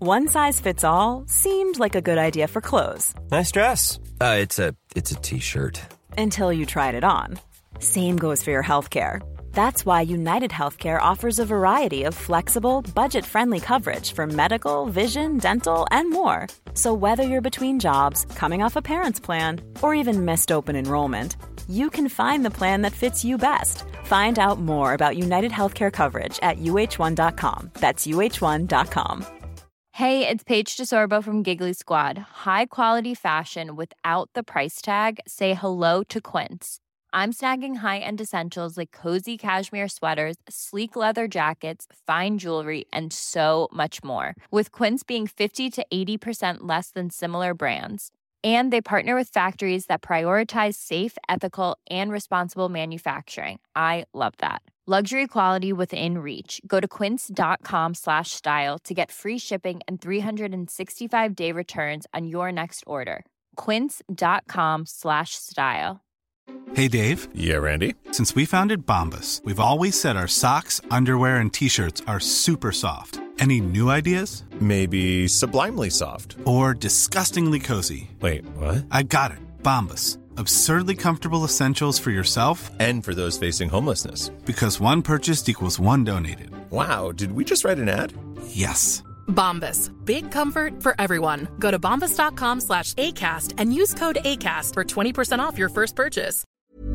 One size fits all seemed like a good idea for clothes. Nice dress. It's a t-shirt. Until you tried it on. Same goes for your healthcare. That's why United Healthcare offers a variety of flexible, budget-friendly coverage for medical, vision, dental, and more. So whether you're between jobs, coming off a parent's plan, or even missed open enrollment, you can find the plan that fits you best. Find out more about United Healthcare coverage at uh1.com. That's uh1.com. Hey, it's Paige DeSorbo from Giggly Squad. High quality fashion without the price tag. Say hello to Quince. I'm snagging high-end essentials like cozy cashmere sweaters, sleek leather jackets, fine jewelry, and so much more. With Quince being 50 to 80% less than similar brands. And they partner with factories that prioritize safe, ethical, and responsible manufacturing. I love that. Luxury quality within reach. Go to quince.com/style to get free shipping and 365-day returns on your next order. Quince.com/style. Hey, Dave. Yeah, Randy. Since we founded Bombas, we've always said our socks, underwear, and T-shirts are super soft. Any new ideas? Maybe sublimely soft. Or disgustingly cozy. Wait, what? I got it. Bombas. Absurdly comfortable essentials for yourself and for those facing homelessness. Because one purchased equals one donated. Wow, did we just write an ad? Yes. Bombas. Big comfort for everyone. Go to bombas.com/ACAST and use code ACAST for 20% off your first purchase.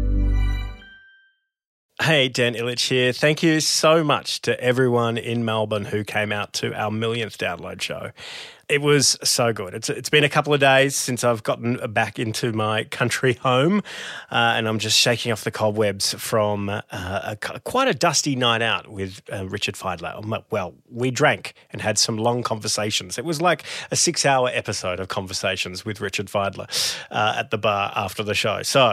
Hey, Dan Ilic here. Thank you so much to everyone in Melbourne who came out to our millionth download show. It was so good. It's been a couple of days since I've gotten back into my country home, and I'm just shaking off the cobwebs from quite a dusty night out with Richard Fidler. Well, we drank and had some long conversations. It was like a 6-hour episode of conversations with Richard Fidler at the bar after the show. So,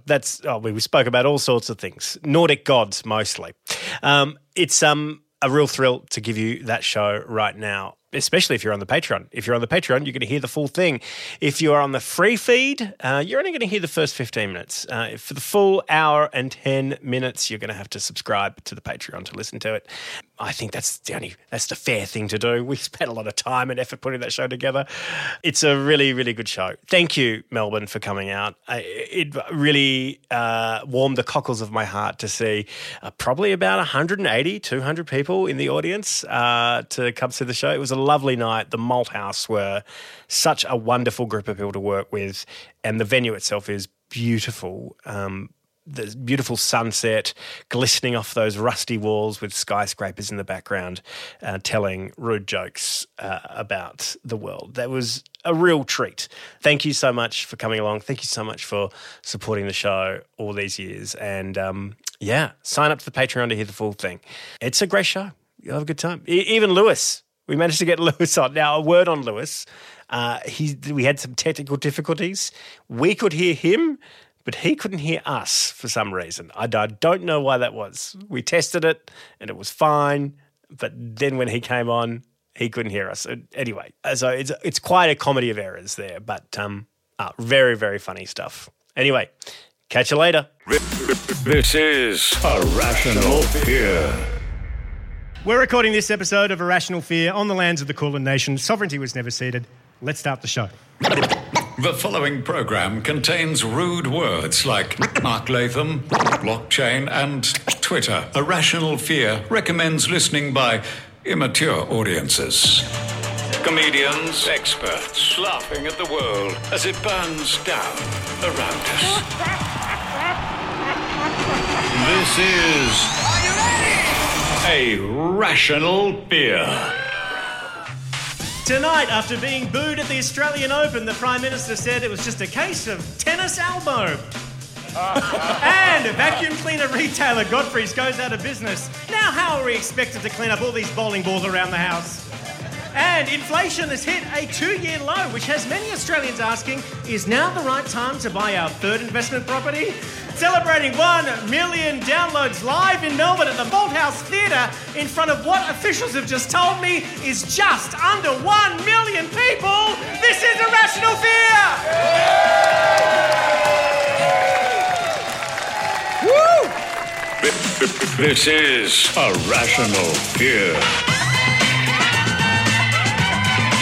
we spoke about all sorts of things, Nordic gods mostly. It's a real thrill to give you that show right now, especially if you're on the Patreon. If you're on the Patreon, you're going to hear the full thing. If you are on the free feed, you're only going to hear the first 15 minutes. For the full hour and 10 minutes, you're going to have to subscribe to the Patreon to listen to it. I think that's the fair thing to do. We spent a lot of time and effort putting that show together. It's a really, really good show. Thank you, Melbourne, for coming out. It really warmed the cockles of my heart to see probably about 180, 200 people in the audience to come see the show. It was a lovely night. The Malt House were such a wonderful group of people to work with, and the venue itself is beautiful. The beautiful sunset glistening off those rusty walls with skyscrapers in the background telling rude jokes about the world. That was a real treat. Thank you so much for coming along. Thank you so much for supporting the show all these years. And, sign up to the Patreon to hear the full thing. It's a great show. You'll have a good time. Even Lewis. We managed to get Lewis on. Now, a word on Lewis. We had some technical difficulties. We could hear him, but he couldn't hear us for some reason. I don't know why that was. We tested it and it was fine, but then when he came on, he couldn't hear us. Anyway, so it's quite a comedy of errors there, but very, very funny stuff. Anyway, catch you later. This is Irrational Fear. We're recording this episode of Irrational Fear on the lands of the Kulin Nation. Sovereignty was never ceded. Let's start the show. The following program contains rude words like Mark Latham, blockchain, and Twitter. Irrational Fear recommends listening by immature audiences. Comedians, experts, laughing at the world as it burns down around us. This is a Rational Fear. Tonight, after being booed at the Australian Open, the Prime Minister said it was just a case of tennis elbow. And vacuum cleaner retailer Godfrey's goes out of business. Now how are we expected to clean up all these bowling balls around the house? And inflation has hit a 2-year low, which has many Australians asking, is now the right time to buy our third investment property? Celebrating 1 million downloads live in Melbourne at the Malthouse Theatre in front of what officials have just told me is just under 1 million people. This is Irrational Fear! Woo! This is Irrational Fear.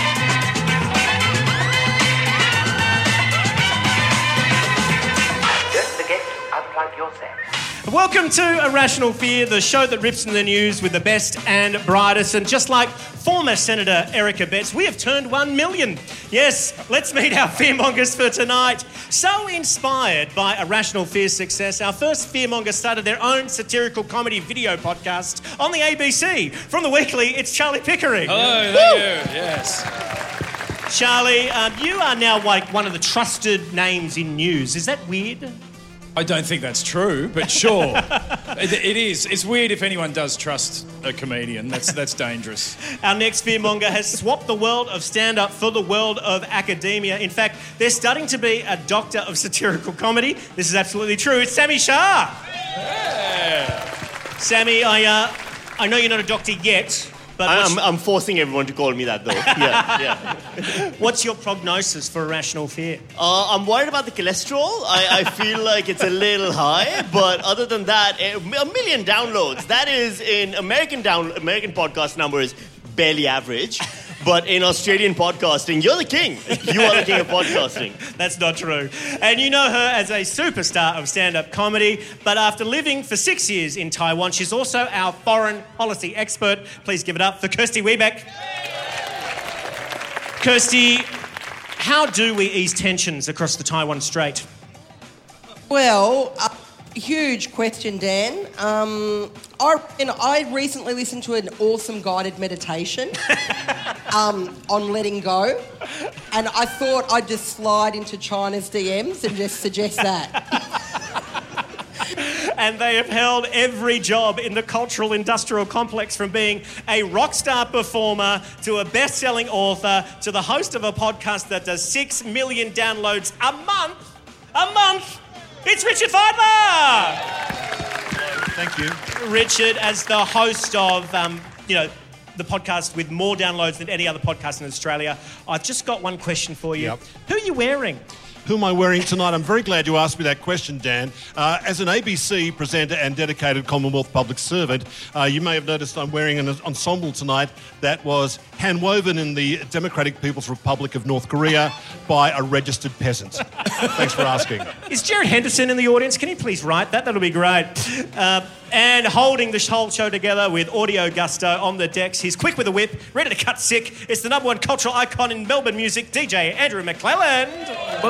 Welcome to Irrational Fear, the show that rips in the news with the best and brightest. And just like former Senator Erica Betts, we have turned 1 million. Yes, let's meet our fearmongers for tonight. So inspired by Irrational Fear's success, our first fearmonger started their own satirical comedy video podcast on the ABC. From The Weekly, it's Charlie Pickering. Hello, thank you. Yes. Charlie, you are now like one of the trusted names in news. Is that weird? I don't think that's true, but sure. It is. It's weird if anyone does trust a comedian. That's dangerous. Our next fearmonger has swapped the world of stand-up for the world of academia. In fact, they're studying to be a doctor of satirical comedy. This is absolutely true. It's Sammy Shah. Yeah. Sammy, I know you're not a doctor yet, but I'm forcing everyone to call me that, though. Yeah. What's your prognosis for Irrational Fear? I'm worried about the cholesterol. I feel like it's a little high, but other than that, a million downloads. That is in American podcast numbers, barely average. But in Australian podcasting, you're the king. You are the king of podcasting. That's not true. And you know her as a superstar of stand-up comedy. But after living for 6 years in Taiwan, she's also our foreign policy expert. Please give it up for Kirsty Wiebeck. Kirsty, how do we ease tensions across the Taiwan Strait? Well, huge question, Dan. I recently listened to an awesome guided meditation on letting go, and I thought I'd just slide into China's DMs and just suggest that. And they have held every job in the cultural industrial complex, from being a rock star performer to a best-selling author to the host of a podcast that does 6 million downloads a month. It's Richard Feidler! Thank you. Richard, as the host of, the podcast with more downloads than any other podcast in Australia, I've just got one question for you. Yep. Who are you wearing? Who am I wearing tonight? I'm very glad you asked me that question, Dan. As an ABC presenter and dedicated Commonwealth public servant, you may have noticed I'm wearing an ensemble tonight that was handwoven in the Democratic People's Republic of North Korea by a registered peasant. Thanks for asking. Is Jared Henderson in the audience? Can he please write that? That'll be great. And holding the whole show together with audio gusto on the decks, he's quick with a whip, ready to cut sick. It's the number one cultural icon in Melbourne music, DJ Andrew McClelland.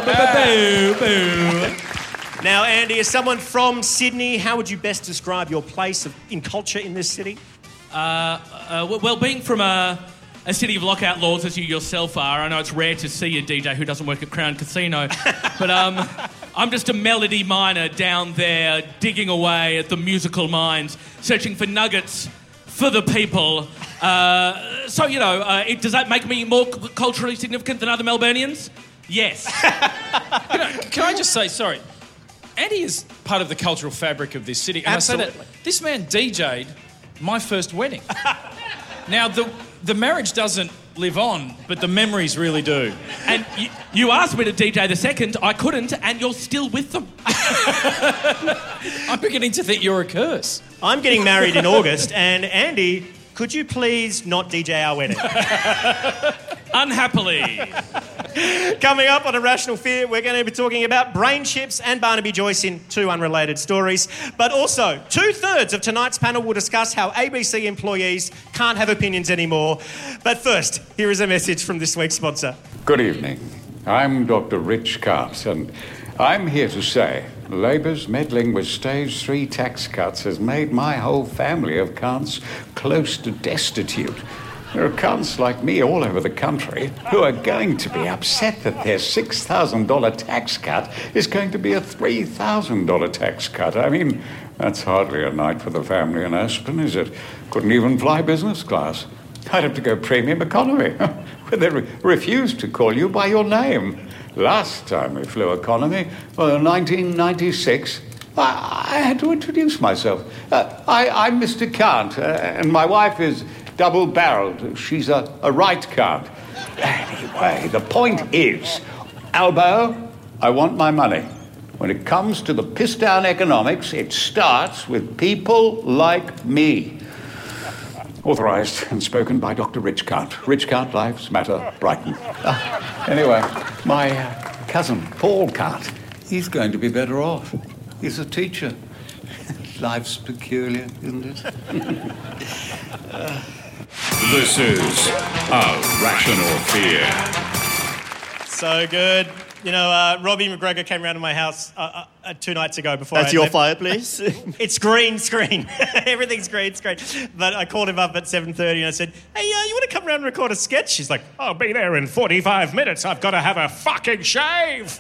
Now, Andy, as someone from Sydney, how would you best describe your place in culture in this city? Well, being from a city of lockout laws, as you yourself are, I know it's rare to see a DJ who doesn't work at Crown Casino, but I'm just a melody miner down there, digging away at the musical mines, searching for nuggets for the people. Does that make me more culturally significant than other Melburnians? Yes. Can I just say, sorry, Andy is part of the cultural fabric of this city. And Absolutely. I say that this man DJ'd my first wedding. Now, the marriage doesn't live on, but the memories really do. And you asked me to DJ the second, I couldn't, and you're still with them. I'm beginning to think you're a curse. I'm getting married in August, and Andy, could you please not DJ our wedding? Unhappily. Coming up on Irrational Fear, we're going to be talking about brain chips and Barnaby Joyce in two unrelated stories. But also, 2/3 of tonight's panel will discuss how ABC employees can't have opinions anymore. But first, here is a message from this week's sponsor. Good evening. I'm Dr. Rich Cart, and I'm here to say Labour's meddling with stage 3 tax cuts has made my whole family of cunts close to destitute. There are cunts like me all over the country who are going to be upset that their $6,000 tax cut is going to be a $3,000 tax cut. I mean, that's hardly a night for the family in Aspen, is it? Couldn't even fly business class. I'd have to go premium economy, where they refuse to call you by your name. Last time we flew economy, well, in 1996, I had to introduce myself. I'm Mr. Cant, and my wife is double-barreled. She's a right card. Anyway, the point is, Albo, I want my money. When it comes to the piss-down economics, it starts with people like me. Authorised and spoken by Dr. Rich Cant. Rich Cant, Lives Matter, Brighton. Anyway, my cousin, Paul Cant, he's going to be better off. He's a teacher. life's peculiar, isn't it? This is A Rational Fear. So good. You know, Robbie McGregor came round to my house 2 nights ago before That's your fireplace? It's green screen. Everything's green screen. But I called him up at 7:30 and I said, hey, you want to come round and record a sketch? She's like, I'll be there in 45 minutes. I've got to have a fucking shave.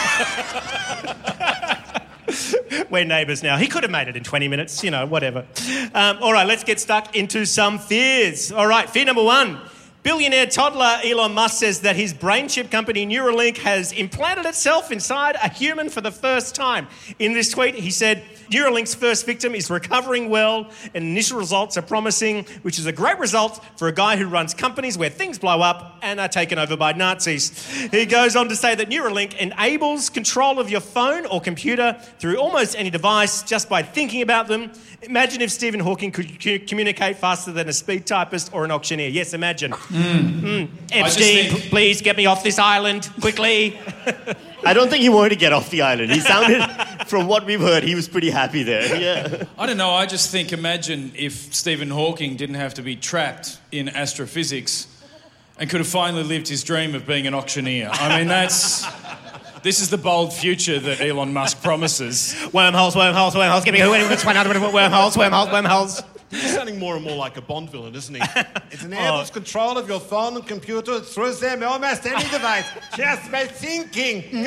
We're neighbours now. He could have made it in 20 minutes, you know, whatever. All right, let's get stuck into some fears. All right, fear number 1. Billionaire toddler Elon Musk says that his brain chip company Neuralink has implanted itself inside a human for the first time. In this tweet, he said, Neuralink's first victim is recovering well and initial results are promising, which is a great result for a guy who runs companies where things blow up and are taken over by Nazis. He goes on to say that Neuralink enables control of your phone or computer through almost any device just by thinking about them. Imagine if Stephen Hawking could communicate faster than a speed typist or an auctioneer. Yes, imagine. Epstein, please get me off this island, quickly. I don't think he wanted to get off the island. He sounded, from what we've heard, he was pretty happy there. Yeah. I don't know, I just think, imagine if Stephen Hawking didn't have to be trapped in astrophysics and could have finally lived his dream of being an auctioneer. I mean, this is the bold future that Elon Musk promises. Wormholes, give me which one out of wormholes. He's sounding more and more like a Bond villain, isn't he? It enables control of your phone and computer through them almost any device, just by thinking.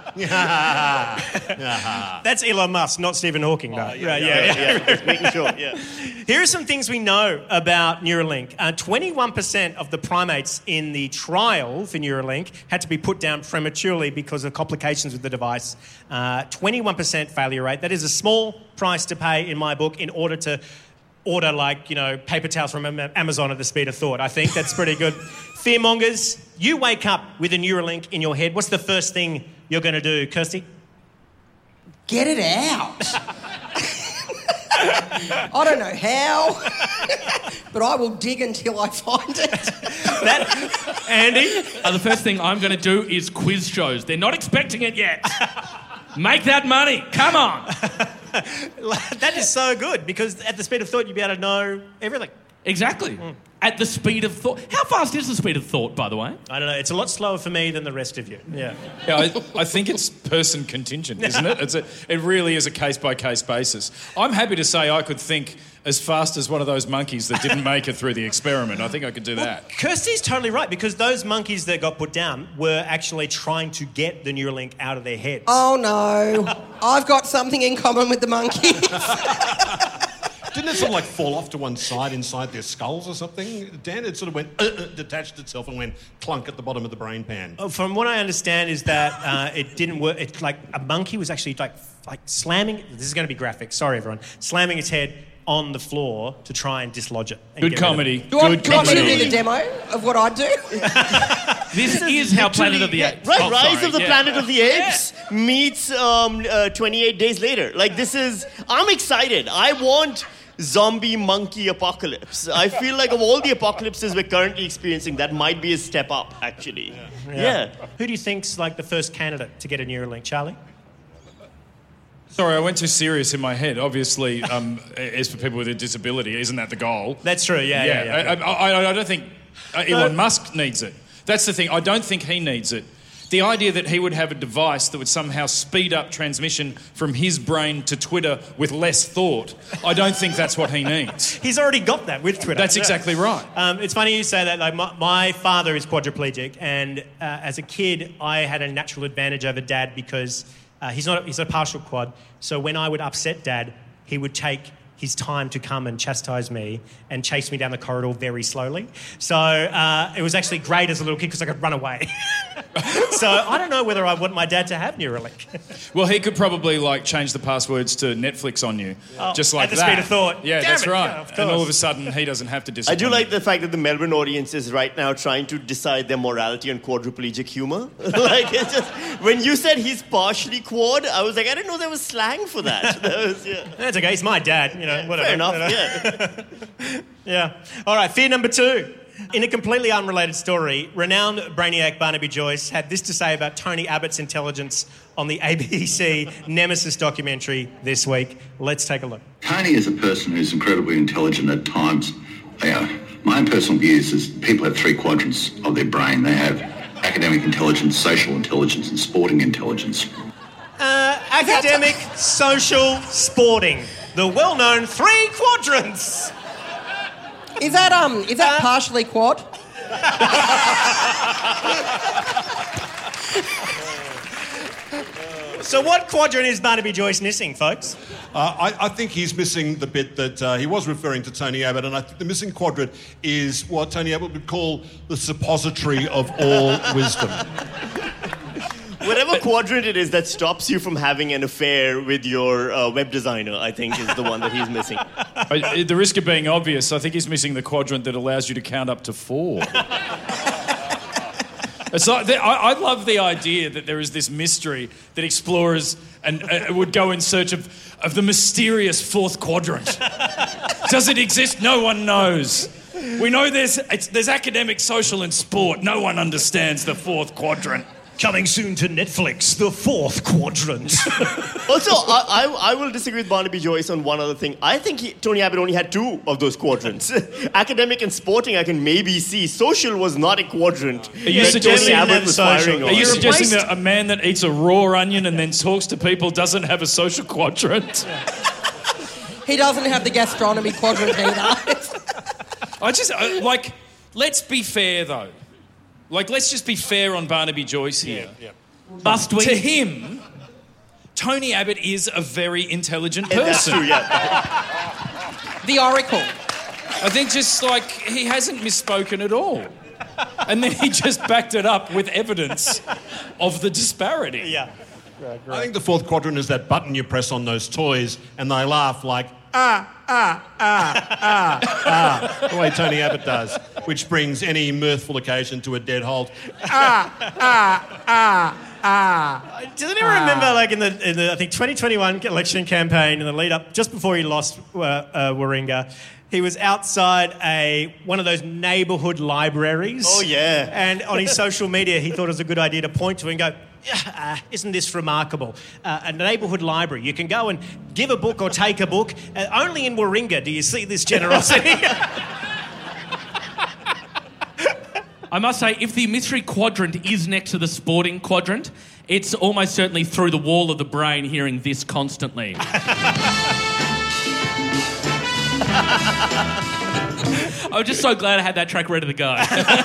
That's Elon Musk, not Stephen Hawking, though. Yeah. Just making sure, yeah. Here are some things we know about Neuralink. 21% of the primates in the trial for Neuralink had to be put down prematurely because of complications with the device. 21% failure rate. That is a small price to pay, in my book, in order to order, like, you know, paper towels from Amazon at the speed of thought. I think that's pretty good. Fearmongers, you wake up with a Neuralink in your head. What's the first thing you're going to do, Kirsty? Get it out. I don't know how, but I will dig until I find it. Andy? The first thing I'm going to do is quiz shows. They're not expecting it yet. Make that money. Come on. That is so good, because at the speed of thought, you'd be able to know everything. Exactly. At the speed of thought. How fast is the speed of thought, by the way? I don't know. It's a lot slower for me than the rest of you. Yeah. I think it's person contingent, isn't it? It really is a case-by-case basis. I'm happy to say I could think as fast as one of those monkeys that didn't make it through the experiment. I think I could do that. Kirsty's totally right, because those monkeys that got put down were actually trying to get the Neuralink out of their heads. Oh, no. I've got something in common with the monkeys. Didn't it sort of like fall off to one side inside their skulls or something, Dan? It sort of went, detached itself and went clunk at the bottom of the brain pan. From what I understand is that it didn't work. It's like a monkey was actually like slamming, this is going to be graphic, sorry everyone, slamming its head on the floor to try and dislodge it. Good comedy. Do you want me to do the demo of what I do? This is how Planet of the Apes. Right, Rise of the Planet of the Apes meets 28 Days Later. Like, this is... I'm excited. I want zombie monkey apocalypse. I feel like of all the apocalypses we're currently experiencing, that might be a step up, actually. Yeah. Who do you think's like the first candidate to get a Neuralink? Charlie? Sorry, I went too serious in my head. Obviously, it's for people with a disability. Isn't that the goal? That's true, yeah. I don't think Elon Musk needs it. That's the thing. I don't think he needs it. The idea that he would have a device that would somehow speed up transmission from his brain to Twitter with less thought, I don't think that's what he needs. He's already got that with Twitter. That's exactly right. It's funny you say that. Like, my father is quadriplegic, and as a kid, I had a natural advantage over Dad because he's a partial quad. So when I would upset Dad, he would take his time to come and chastise me and chase me down the corridor very slowly. So it was actually great as a little kid because I could run away. So I don't know whether I want my dad to have Neuralink. Well, he could probably change the passwords to Netflix on you, just like that. At the speed of thought. Yeah, that's right. Yeah, and all of a sudden, he doesn't have to discipline. I do like the fact that the Melbourne audience is right now trying to decide their morality on quadriplegic humour. Like, it's just, when you said he's partially quad, I was like, I didn't know there was slang for that. That's okay. He's my dad. Whatever. Fair enough. Yeah. Yeah. All right. Fear number 2. In a completely unrelated story, renowned brainiac Barnaby Joyce had this to say about Tony Abbott's intelligence on the ABC Nemesis documentary this week. Let's take a look. Tony is a person who's incredibly intelligent at times. My own personal view is people have three quadrants of their brain. They have academic intelligence, social intelligence, and sporting intelligence. Academic, social, sporting. The well-known three quadrants. Is that partially quad? So what quadrant is Barnaby Joyce missing, folks? I think he's missing the bit that he was referring to Tony Abbott, and I think the missing quadrant is what Tony Abbott would call the suppository of all wisdom. Whatever quadrant it is that stops you from having an affair with your web designer, I think, is the one that he's missing. At the risk of being obvious, I think he's missing the quadrant that allows you to count up to 4. It's like, I love the idea that there is this mystery that explorers and would go in search of the mysterious fourth quadrant. Does it exist? No one knows. We know there's academic, social and sport. No one understands the fourth quadrant. Coming soon to Netflix, the fourth quadrant. Also, I will disagree with Barnaby Joyce on one other thing. I think Tony Abbott only had 2 of those quadrants. Academic and sporting I can maybe see. Social was not a quadrant. Are you suggesting suggesting that a man that eats a raw onion and then talks to people doesn't have a social quadrant? He doesn't have the gastronomy quadrant either. Let's be fair though. Let's just be fair on Barnaby Joyce here. Yeah. Must we? To him, Tony Abbott is a very intelligent person. That's true, yeah. The Oracle. I think he hasn't misspoken at all. And then he just backed it up with evidence of the disparity. Yeah. I think the fourth quadrant is that button you press on those toys and they laugh like, the way Tony Abbott does, which brings any mirthful occasion to a dead halt. Does anyone remember, in the I think 2021 election campaign in the lead up, just before he lost Warringah, he was outside one of those neighbourhood libraries. Oh, yeah. And on his social media, he thought it was a good idea to point to it and go, isn't this remarkable? A neighbourhood library. You can go and give a book or take a book. Only in Warringah do you see this generosity. I must say, if the mystery quadrant is next to the sporting quadrant, it's almost certainly through the wall of the brain hearing this constantly. I'm just so glad I had that track ready to go.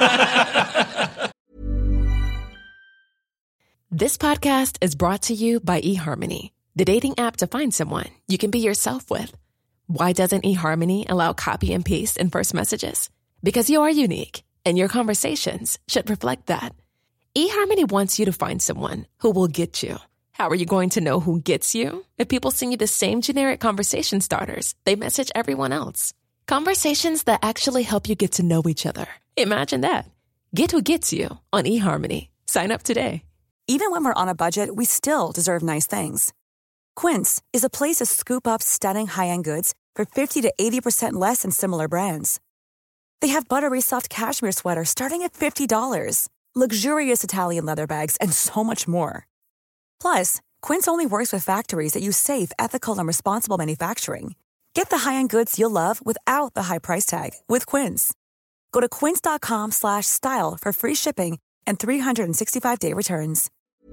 This podcast is brought to you by eHarmony, the dating app to find someone you can be yourself with. Why doesn't eHarmony allow copy and paste in first messages? Because you are unique, and your conversations should reflect that. eHarmony wants you to find someone who will get you. How are you going to know who gets you? If people send you the same generic conversation starters they message everyone else. Conversations that actually help you get to know each other. Imagine that. Get who gets you on eHarmony. Sign up today. Even when we're on a budget, we still deserve nice things. Quince is a place to scoop up stunning high-end goods for 50 to 80% less than similar brands. They have buttery soft cashmere sweaters starting at $50, luxurious Italian leather bags, and so much more. Plus, Quince only works with factories that use safe, ethical, and responsible manufacturing. Get the high-end goods you'll love without the high price tag with Quince. Go to quince.com/style for free shipping and 365-day returns.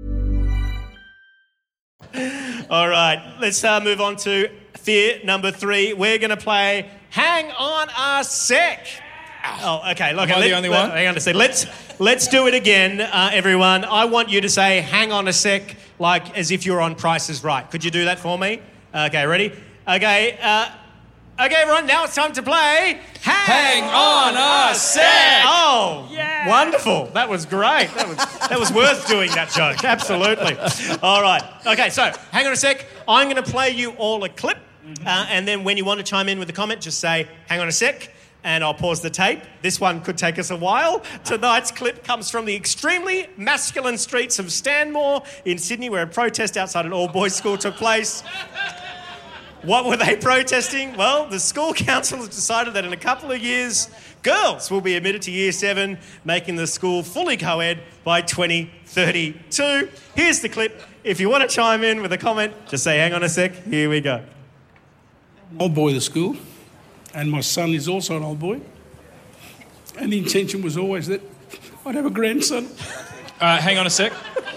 All right, let's move on to fear number 3. We're going to play Hang On a Sec. Oh, okay. Look, am I the only one? Hang on a sec. Let's do it again, everyone. I want you to say "hang on a sec" like as if you're on Price is Right. Could you do that for me? Okay, ready? Okay, everyone. Now it's time to play Hang On a Sec. Oh, yeah. Wonderful. That was great. That was worth doing that joke. Absolutely. All right. Okay, so hang on a sec. I'm going to play you all a clip, and then when you want to chime in with a comment, just say "hang on a sec." And I'll pause the tape. This one could take us a while. Tonight's clip comes from the extremely masculine streets of Stanmore in Sydney, where a protest outside an all-boys school took place. What were they protesting? Well, the school council has decided that in a couple of years, girls will be admitted to Year 7, making the school fully co-ed by 2032. Here's the clip. If you want to chime in with a comment, just say, hang on a sec. Here we go. Old boy of the school, and my son is also an old boy. And the intention was always that I'd have a grandson. Hang on a sec.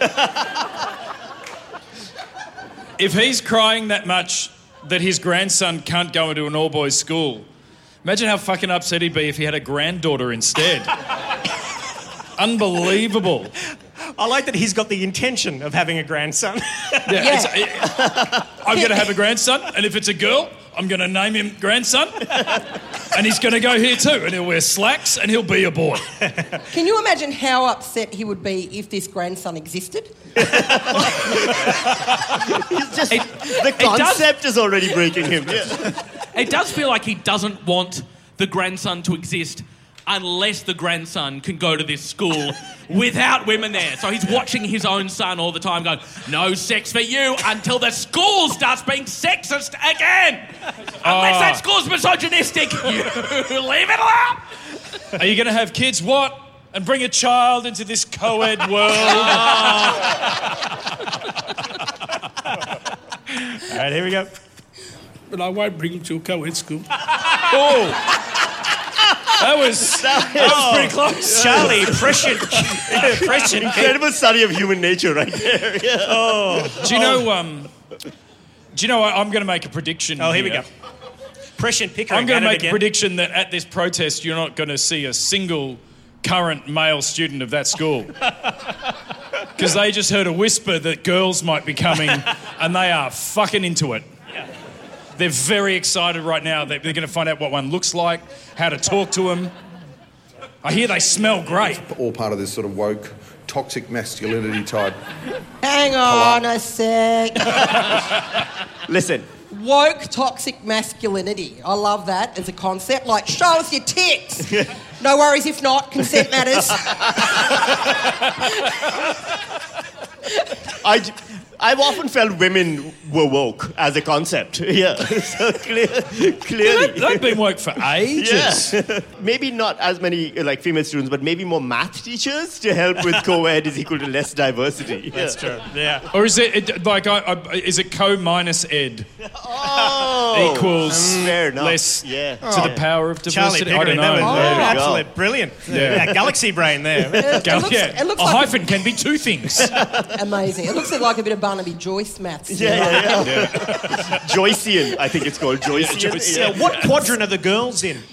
If he's crying that much that his grandson can't go into an all-boys school, imagine how fucking upset he'd be if he had a granddaughter instead. Unbelievable. I like that he's got the intention of having a grandson. I'm going to have a grandson, and if it's a girl, I'm going to name him grandson, and he's going to go here too, and he'll wear slacks, and he'll be a boy. Can you imagine how upset he would be if this grandson existed? The concept is already breaking him. It does feel like he doesn't want the grandson to exist unless the grandson can go to this school without women there. So he's watching his own son all the time going, no sex for you until the school starts being sexist again. Unless that school's misogynistic, you leave it alone. Are you going to have kids? What? And bring a child into this co-ed world? All right, here we go. But I won't bring him to a co-ed school. Oh! That was pretty close. Charlie, prescient. Incredible study of human nature right there. Yeah. Do you know, I'm going to make a prediction here we go. Prescient Pickering. I'm going to make a prediction that at this protest you're not going to see a single current male student of that school. Because they just heard a whisper that girls might be coming and they are fucking into it. They're very excited right now. They're going to find out what one looks like, how to talk to them. I hear they smell great. All part of this sort of woke, toxic masculinity type. Hang on a sec. Listen. Woke toxic masculinity. I love that as a concept. Like, show us your tits. No worries if not. Consent matters. I've often felt women were woke as a concept. Yeah, so clearly. They've been woke for ages. Yeah. Maybe not as many female students, but maybe more math teachers to help with co-ed is equal to less diversity. That's true. Yeah. Or is it is it co minus ed equals fair enough. less to the power of Charlie diversity? I don't Pickering, know. Absolutely brilliant. Yeah, galaxy brain there. It looks a hyphen can be two things. Amazing. It looks like a bit of Barnaby Joyce maths. Yeah. Joycean, I think it's called. Joycean. Yeah. What quadrant are the girls in?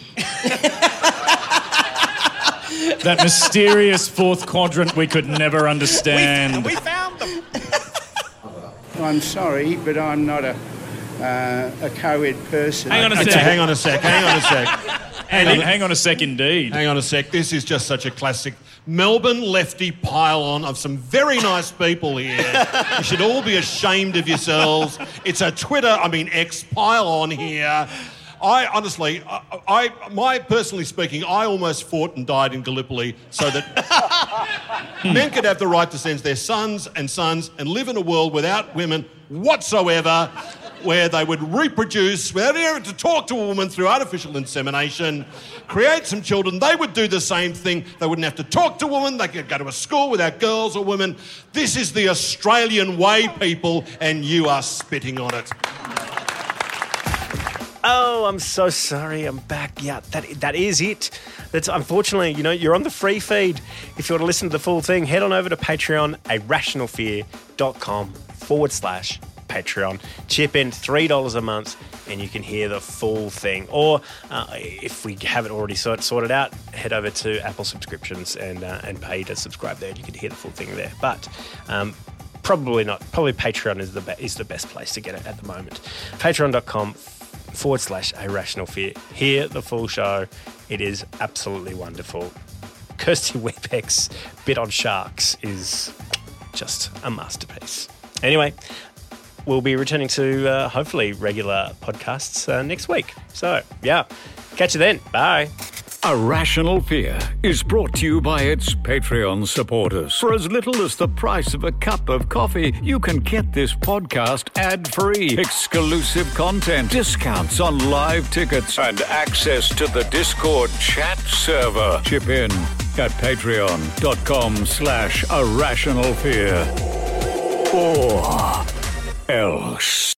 That mysterious fourth quadrant we could never understand. We found them. I'm sorry, but I'm not a co-ed person. Hang on a sec. Hang on a sec. Hang on a sec, indeed. Hang on a sec. This is just such a classic Melbourne lefty pile-on of some very nice people here. You should all be ashamed of yourselves. It's a X pile-on here. Honestly, personally speaking, I almost fought and died in Gallipoli so that men could have the right to send their sons and live in a world without women whatsoever, where they would reproduce without having to talk to a woman through artificial insemination, create some children. They would do the same thing. They wouldn't have to talk to a woman. They could go to a school without girls or women. This is the Australian way, people, and you are spitting on it. Oh, I'm so sorry. I'm back. Yeah, that is it. That's unfortunately, you're on the free feed. If you want to listen to the full thing, head on over to Patreon, arationalfear.com/Patreon. Chip in $3 a month and you can hear the full thing. Or if we haven't already sorted out, head over to Apple subscriptions and pay to subscribe there and you can hear the full thing there. But probably not. Probably Patreon is the best place to get it at the moment. Patreon.com/arationalfear. Hear the full show. It is absolutely wonderful. Kirsty Webbeck's bit on sharks is just a masterpiece. Anyway, we'll be returning to hopefully regular podcasts next week. So, yeah, catch you then. Bye. A Rational Fear is brought to you by its Patreon supporters. For as little as the price of a cup of coffee, you can get this podcast ad-free, exclusive content, discounts on live tickets, and access to the Discord chat server. Chip in at patreon.com/A-Rational-Fear. Or else.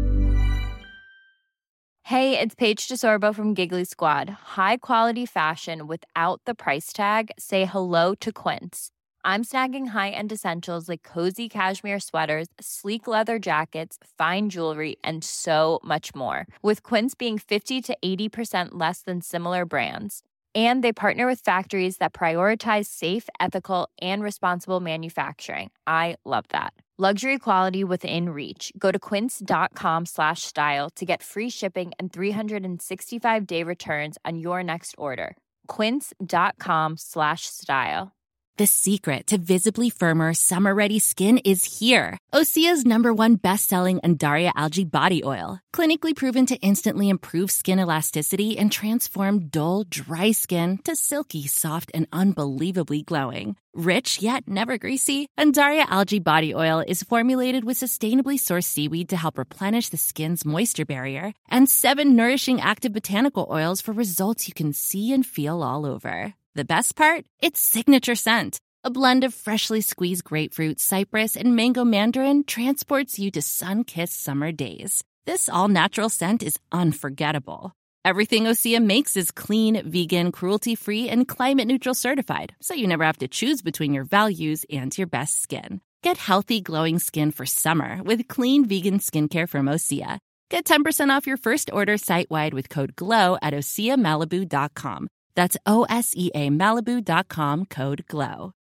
Hey, it's Paige DeSorbo from Giggly Squad. High quality fashion without the price tag. Say hello to Quince. I'm snagging high-end essentials like cozy cashmere sweaters, sleek leather jackets, fine jewelry, and so much more. With Quince being 50 to 80% less than similar brands. And they partner with factories that prioritize safe, ethical, and responsible manufacturing. I love that. Luxury quality within reach. Go to quince.com/style to get free shipping and 365-day returns on your next order. Quince.com/style. The secret to visibly firmer, summer-ready skin is here. Osea's #1 best-selling Undaria Algae Body Oil. Clinically proven to instantly improve skin elasticity and transform dull, dry skin to silky, soft, and unbelievably glowing. Rich yet never greasy, Undaria Algae Body Oil is formulated with sustainably sourced seaweed to help replenish the skin's moisture barrier and 7 nourishing active botanical oils for results you can see and feel all over. The best part? Its signature scent. A blend of freshly squeezed grapefruit, cypress, and mango mandarin transports you to sun-kissed summer days. This all-natural scent is unforgettable. Everything Osea makes is clean, vegan, cruelty-free, and climate-neutral certified, so you never have to choose between your values and your best skin. Get healthy, glowing skin for summer with clean, vegan skincare from Osea. Get 10% off your first order site-wide with code GLOW at OseaMalibu.com. That's OSEA Malibu.com, code GLOW.